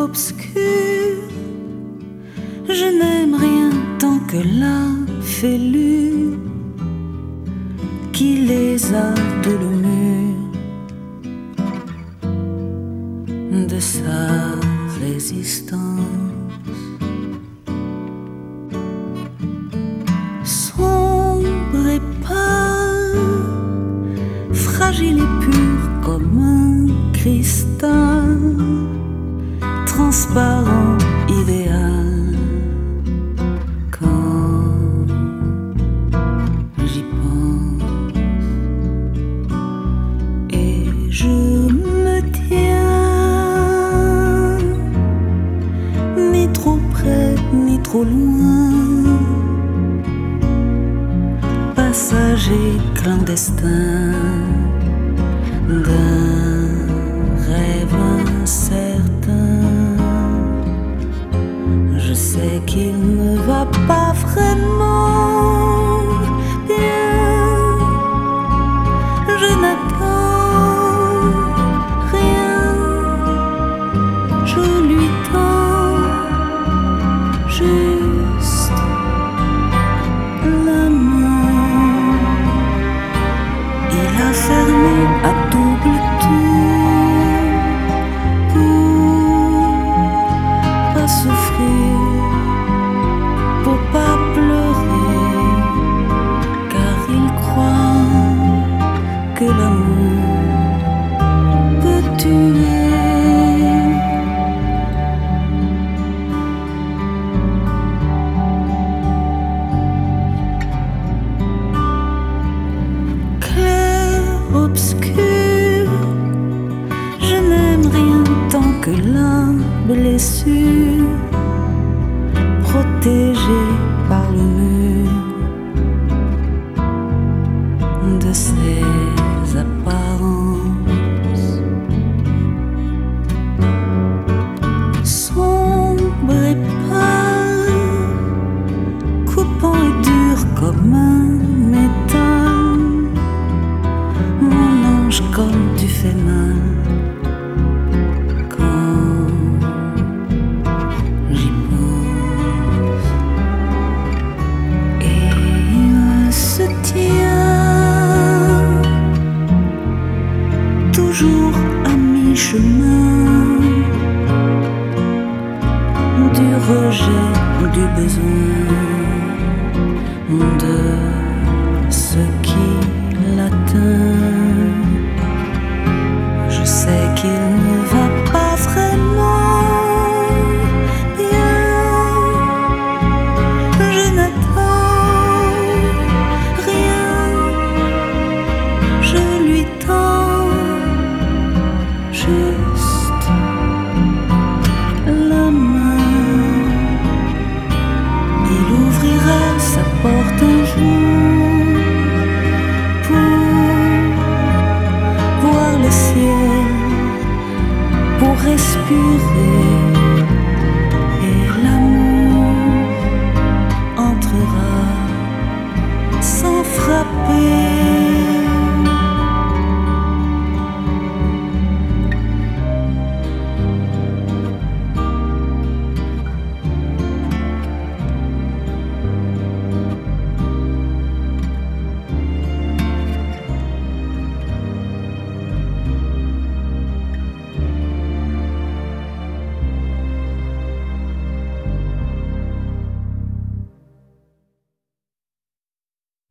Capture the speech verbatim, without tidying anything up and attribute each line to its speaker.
Speaker 1: obscur, je n'aime rien tant que la fêlure qui les a de le mur de sa résistance. Sombre et pâle, fragile et pur comme un cristal, transparent, idéal. Quand j'y pense et je me tiens, ni trop près ni trop loin, passager clandestin d'un rêve incertain. Je sais qu'il ne va pas vraiment bien. Je n'attends rien, je lui tends juste la main. Il a fermé à double tour pour pas souffrir, pour pas pleurer, car il croit que l'amour peut tuer. Obscur, je n'aime rien tant que la blessure protégée par le mur de ses apparences. Sombre et pâle, coupant et dur comme un métal, comme tu fais mal quand j'y pense. Et il se tient toujours à mi-chemin du rejet, du besoin de